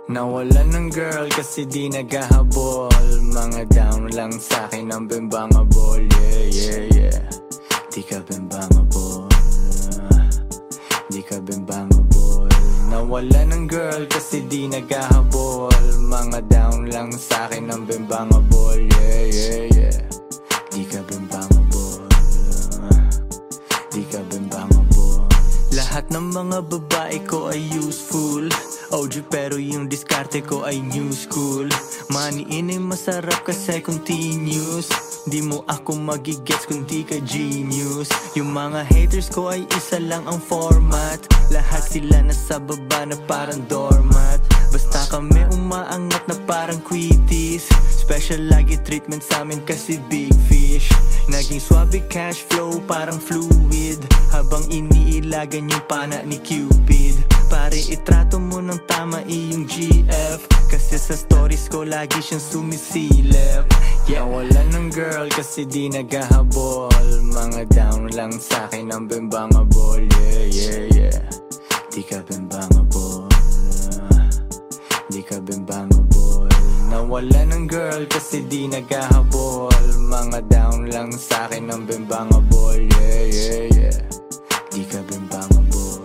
Nawalan ng girl kasi di naghahabol. Mga down lang sa'kin ang bimbangable. Yeah, yeah, yeah. Di ka bimbangable. Di ka bimbangable. Nawalan ng girl kasi di naghahabol. Mga down lang sa'kin ang bimbangable. Yeah, yeah, yeah. Di ka bimbangable. Di ka bimbangable. Lahat ng mga babae ko ay useful. OG pero yung diskarte ko ay new school. Maniin ay masarap kasi continuous. Di mo ako magigets kung di ka genius. Yung mga haters ko ay isa lang ang format. Lahat sila nasa baba na parang doormat. Basta kami umaangat na parang quitties. Special lagi treatment sa amin kasi big fish. Naging swabe cash flow parang fluid. Habang iniilagan yung pana ni Cupid. Pare itrato mo ng tama iyong GF. Kasi sa stories ko lagi siyang sumisilip. Yeah, wala ng girl kasi di naghahabol. Mga down lang sa'kin ang bimbangable. Yeah, yeah, yeah. Di ka bimbangable. Di ka bimbangable. Nawala ng girl kasi di naghahabol. Mga down lang sa'kin ang bimbangable. Yeah, yeah, yeah. Di ka bimbangable.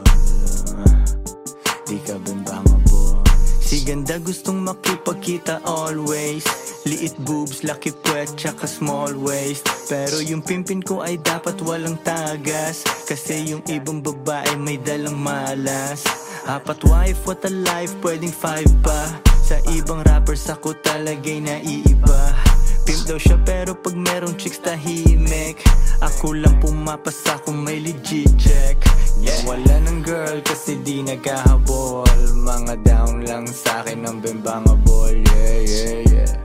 Di ka bimbangable. Si ganda gustong makipagkita always. Liit boobs, laki puwet, tsaka small waist. Pero yung pimpin ko ay dapat walang tagas. Kasi yung ibang babae may dalang malas. 4 wife, what a life, pwedeng 5 pa. Sa ibang rappers ako talaga'y naiiba. Pimp daw siya pero pag merong chicks tahimik. Ako lang pumapasa kung may legit check. Yeah, wala ng girl kasi di naghahabol. Mga down lang sa'kin ang bimbangable. Yeah, yeah, yeah.